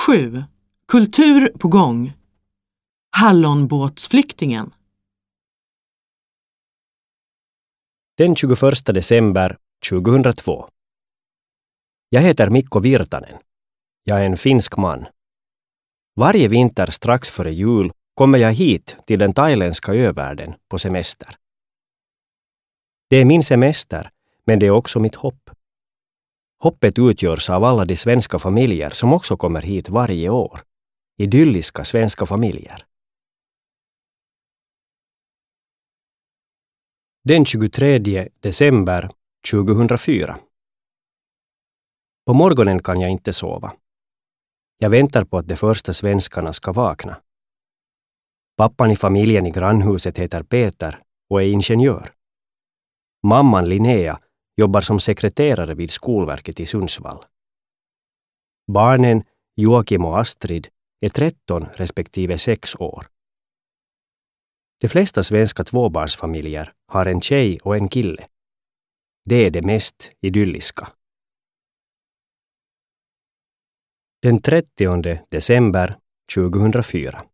7. Kultur på gång. Hallonbåtsflyktingen. Den 21 december 2002. Jag heter Mikko Virtanen. Jag är en finsk man. Varje vinter strax före jul kommer jag hit till den thailändska övärlden på semester. Det är min semester, men det är också mitt hopp. Hoppet utgörs av alla de svenska familjer som också kommer hit varje år. Idylliska svenska familjer. Den 23 december 2004. På morgonen kan jag inte sova. Jag väntar på att de första svenskarna ska vakna. Pappan i familjen i grannhuset heter Peter och är ingenjör. Mamman Linnea jobbar som sekreterare vid Skolverket i Sundsvall. Barnen Joakim och Astrid är 13 respektive 6 år. De flesta svenska tvåbarnsfamiljer har en tjej och en kille. Det är det mest idylliska. Den 30 december 2004.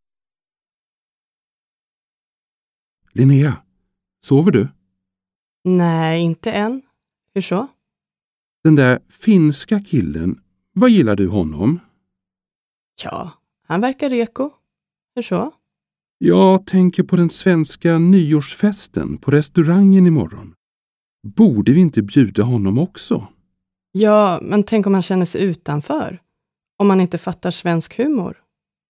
Linnea, sover du? Nej, inte än. Hur så? Den där finska killen, vad gillar du honom? Ja, han verkar reko. Hur så? Jag tänker på den svenska nyårsfesten på restaurangen imorgon. Borde vi inte bjuda honom också? Ja, men tänk om han känner sig utanför. Om man inte fattar svensk humor.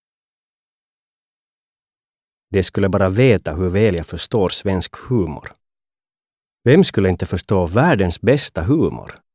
De skulle bara veta hur väl jag förstår svensk humor. Vem skulle inte förstå världens bästa humor?